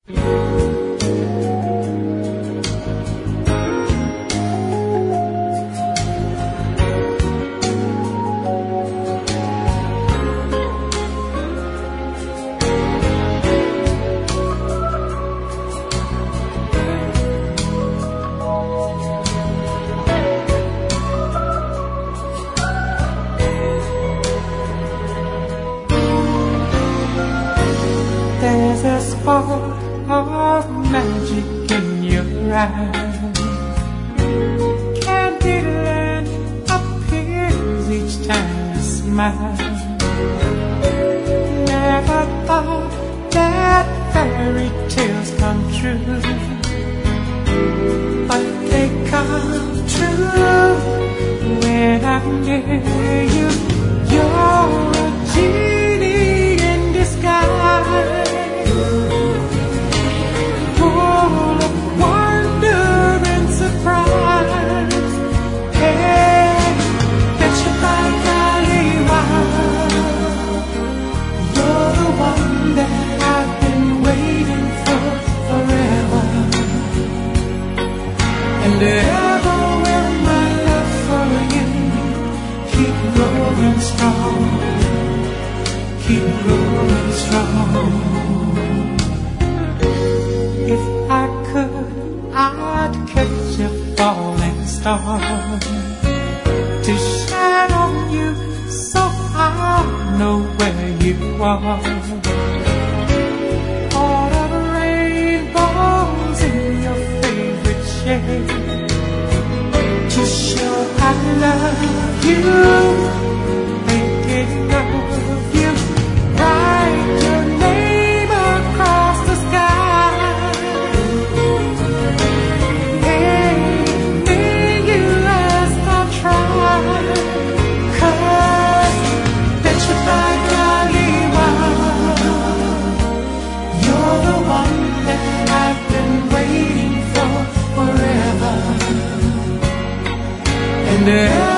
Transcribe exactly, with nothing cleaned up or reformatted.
There's a spark of magic in your eyes. Candyland appears each time you smile. Never thought that fairy tales come true, but they come true when I'm near you. You're a genie in disguise, full of wonder and surprise. Hey, bet you by golly, wow, you're the one that I've been waiting for forever. And everywhere my love for you keep growing strong, keep growing strong. If I could, I'd catch a falling star to shine on you, so I'll know where you are. All of the rainbows in your favorite shade, to show I love you. Thinking of you, write your name across the sky. Anything you ask, I'll try. 'Cause bet you by golly, wow, you're the one that I've been waiting for forever. And